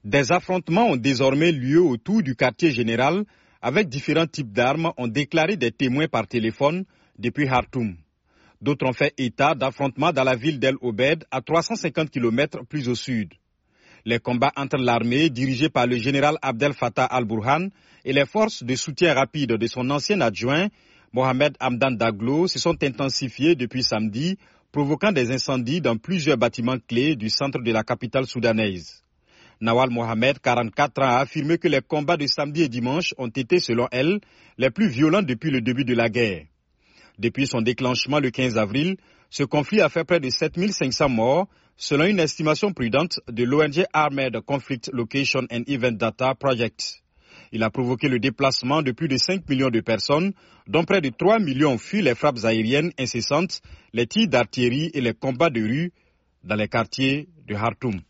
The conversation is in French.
Des affrontements ont désormais lieu autour du quartier général avec différents types d'armes, ont déclaré des témoins par téléphone depuis Khartoum. D'autres ont fait état d'affrontements dans la ville d'El Obeid, à 350 km plus au sud. Les combats entre l'armée, dirigée par le général Abdel Fattah al-Burhan, et les forces de soutien rapide de son ancien adjoint, Mohamed Hamdan Daglo, se sont intensifiés depuis samedi, provoquant des incendies dans plusieurs bâtiments clés du centre de la capitale soudanaise. Nawal Mohamed, 44 ans, a affirmé que les combats de samedi et dimanche ont été, selon elle, les plus violents depuis le début de la guerre. Depuis son déclenchement le 15 avril, ce conflit a fait près de 7500 morts, selon une estimation prudente de l'ONG Armed Conflict Location and Event Data Project. Il a provoqué le déplacement de plus de 5 millions de personnes, dont près de 3 millions ont fui les frappes aériennes incessantes, les tirs d'artillerie et les combats de rue dans les quartiers de Khartoum.